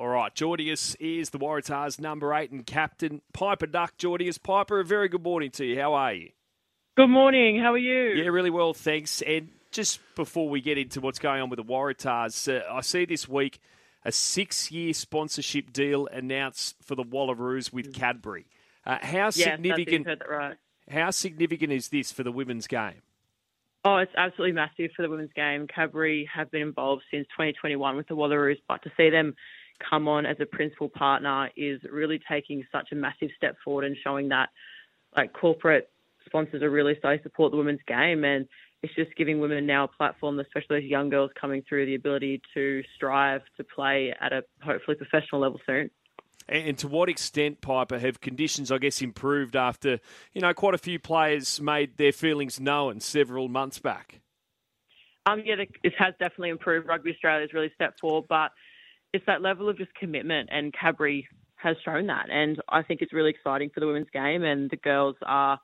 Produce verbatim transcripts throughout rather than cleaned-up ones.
All right, Jordius is the Waratahs' number eight and captain. Piper Duck, Jordius. Piper, a very good morning to you. How are you? Good morning. How are you? Yeah, really well, thanks. And just before we get into what's going on with the Waratahs, uh, I see this week a six-year sponsorship deal announced for the Wallaroos with Cadbury. Uh, how yes, significant? That's, you heard that right. How significant is this for the women's game? Oh, it's absolutely massive for the women's game. Cadbury have been involved since twenty twenty-one with the Wallaroos, but to see them come on as a principal partner is really taking such a massive step forward and showing that like corporate sponsors are really starting to support the women's game, and it's just giving women now a platform, especially those young girls coming through, the ability to strive to play at a hopefully professional level soon. And to what extent, Piper, have conditions, I guess, improved after, you know, quite a few players made their feelings known several months back? Um, yeah, it has definitely improved. Rugby Australia has really stepped forward, but it's that level of just commitment, and Cadbury has shown that. And I think it's really exciting for the women's game, and the girls are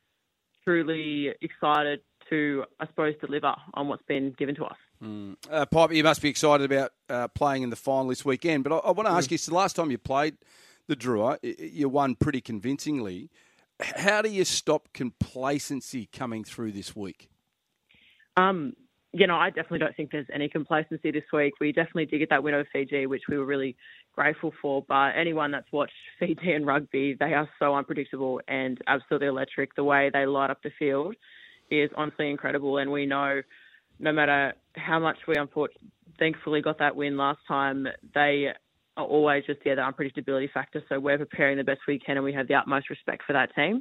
truly excited to, I suppose, deliver on what's been given to us. Mm. Uh, Piper, you must be excited about uh, playing in the final this weekend. But I, I want to ask mm. you, so the last time you played the Drua, you won pretty convincingly. How do you stop complacency coming through this week? Um, you know, I definitely don't think there's any complacency this week. We definitely did get that win over Fiji, which we were really grateful for. But anyone that's watched Fiji and rugby, they are so unpredictable and absolutely electric. The way they light up the field is honestly incredible. And we know no matter how much we unfortunately, thankfully got that win last time, they are always just, yeah, the unpredictability factor. So we're preparing the best we can, and we have the utmost respect for that team.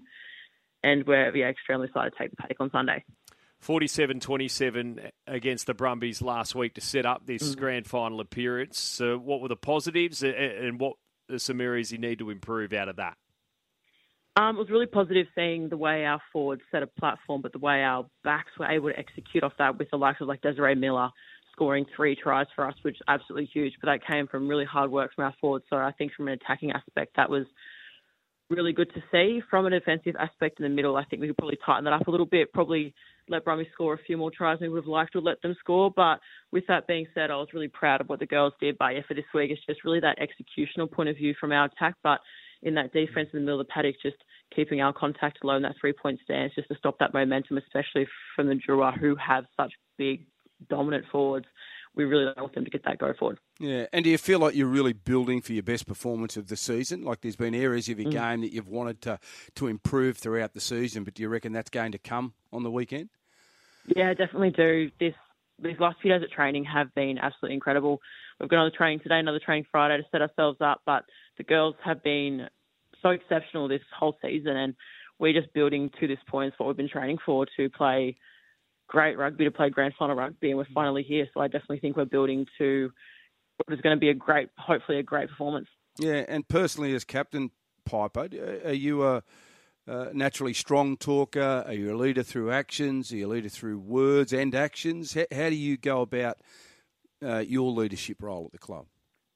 And we're yeah, extremely excited to take the paddock on Sunday. forty-seven twenty-seven against the Brumbies last week to set up this mm. grand final appearance. So what were the positives, and what are some areas you need to improve out of that? Um, it was really positive seeing the way our forwards set a platform, but the way our backs were able to execute off that with the likes of like Desiree Miller scoring three tries for us, which is absolutely huge. But that came from really hard work from our forwards. So I think from an attacking aspect, that was really good to see. From an defensive aspect in the middle, I think we could probably tighten that up a little bit, probably let Brumbies score a few more tries than we would have liked to let them score. But with that being said, I was really proud of what the girls did. But yeah, for this week, it's just really that executional point of view from our attack. But in that defence in the middle of the paddock, just keeping our contact low in that three-point stance just to stop that momentum, especially from the Drua, who have such big, dominant forwards. We really want them to get that go forward. Yeah, and do you feel like you're really building for your best performance of the season? Like there's been areas of your mm. game that you've wanted to, to improve throughout the season, but do you reckon that's going to come on the weekend? Yeah, I definitely do. This These last few days at training have been absolutely incredible. We've got another training today, another training Friday to set ourselves up, but the girls have been so exceptional this whole season, and we're just building to this point. It's what we've been training for, to play great rugby, to play grand final rugby, and we're finally here. So I definitely think we're building to what is going to be a great, hopefully a great performance. Yeah, and personally as captain, Piper, are you a, a naturally strong talker? Are you a leader through actions? Are you a leader through words and actions? How, how do you go about uh, your leadership role at the club?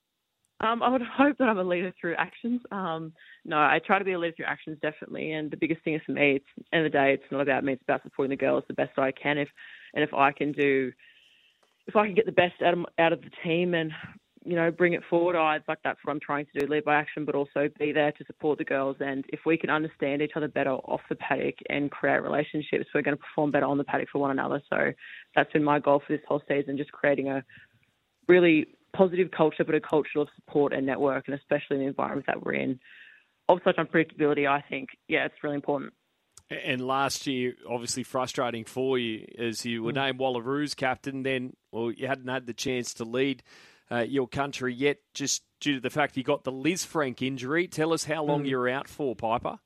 Um, I would hope that I'm a leader through actions. Um, no, I try to be a leader through actions, definitely. And the biggest thing is for me, it's, at the end of the day, it's not about me. It's about supporting the girls the best I can. If and if I can do, if I can get the best out of out of the team and you know bring it forward, I like that's what I'm trying to do: lead by action, but also be there to support the girls. And if we can understand each other better off the paddock and create relationships, we're going to perform better on the paddock for one another. So that's been my goal for this whole season: just creating a really positive culture, but a culture of support and network, and especially in the environment that we're in, of such unpredictability, I think, yeah, it's really important. And last year, obviously frustrating for you, as you were named Wallaroos captain, then, well, you hadn't had the chance to lead uh, your country yet, just due to the fact you got the Liz Frank injury. Tell us how long mm. you were out for, Piper.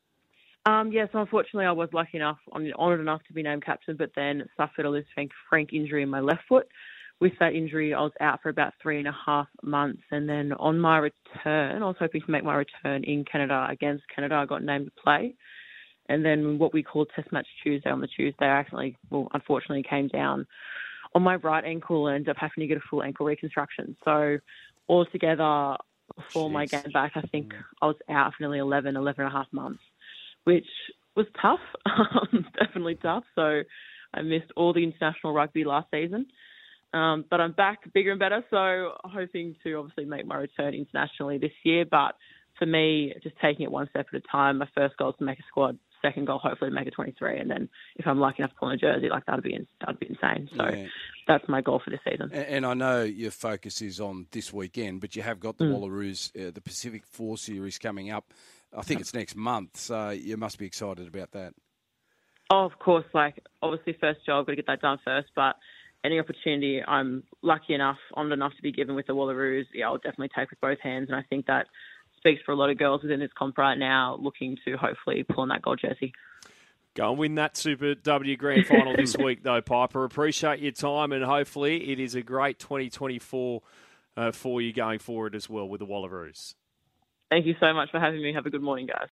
Um, yes, unfortunately, I was lucky enough, I'm honoured enough to be named captain, but then suffered a Liz Frank, Frank injury in my left foot. With that injury, I was out for about three and a half months. And then on my return, I was hoping to make my return in Canada against Canada. I got named to play. And then what we call Test Match Tuesday on the Tuesday, I actually, well, unfortunately came down on my right ankle and ended up having to get a full ankle reconstruction. So altogether, before Jeez. my game back, I think mm. I was out for nearly eleven, eleven and a half months, which was tough, definitely tough. So I missed all the international rugby last season. Um, but I'm back bigger and better, so hoping to obviously make my return internationally this year. But for me, just taking it one step at a time. My first goal is to make a squad. Second goal, hopefully, to make a twenty-three. And then if I'm lucky enough to pull in a jersey, like that'd be that'd be insane. So yeah. That's my goal for this season. And, and I know your focus is on this weekend, but you have got the mm. Wallaroos, uh, the Pacific Four Series coming up. I think it's next month, so you must be excited about that. Oh, of course. Like, obviously, first job, got to get that done first. But any opportunity I'm lucky enough, honoured enough to be given with the Wallaroos, yeah, I'll definitely take with both hands. And I think that speaks for a lot of girls within this comp right now, looking to hopefully pull on that gold jersey. Go and win that Super W Grand Final this week, though, Piper. Appreciate your time, and hopefully it is a great twenty twenty-four uh, for you going forward as well with the Wallaroos. Thank you so much for having me. Have a good morning, guys.